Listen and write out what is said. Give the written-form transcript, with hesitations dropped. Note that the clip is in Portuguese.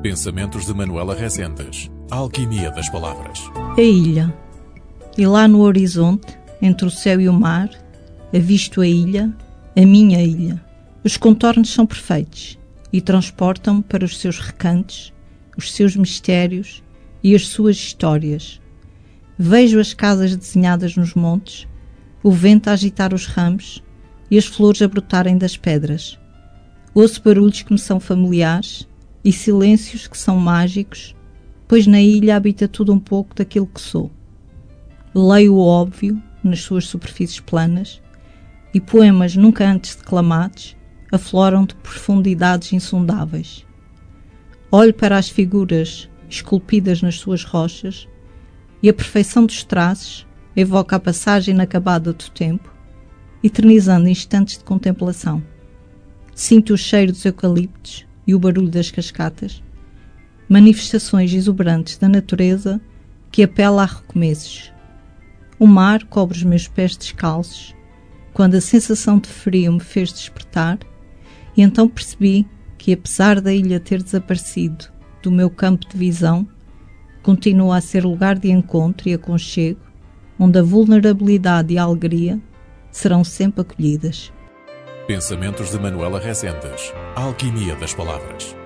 Pensamentos de Manuela Resendes. A alquimia das palavras. A ilha. E lá no horizonte, entre o céu e o mar, avisto a ilha, a minha ilha. Os contornos são perfeitos e transportam-me para os seus recantos, os seus mistérios e as suas histórias. Vejo as casas desenhadas nos montes, o vento a agitar os ramos e as flores a brotarem das pedras. Ouço barulhos que me são familiares e silêncios que são mágicos, pois na ilha habita tudo um pouco daquilo que sou. Leio o óbvio nas suas superfícies planas e poemas nunca antes declamados afloram de profundidades insondáveis. Olho para as figuras esculpidas nas suas rochas e a perfeição dos traços evoca a passagem inacabada do tempo, eternizando instantes de contemplação. Sinto o cheiro dos eucaliptos e o barulho das cascatas, manifestações exuberantes da natureza que apela a recomeços. O mar cobre os meus pés descalços, quando a sensação de frio me fez despertar, e então percebi que, apesar da ilha ter desaparecido do meu campo de visão, continua a ser lugar de encontro e aconchego, onde a vulnerabilidade e a alegria serão sempre acolhidas. Pensamentos de Manuela Resendes. A alquimia das palavras.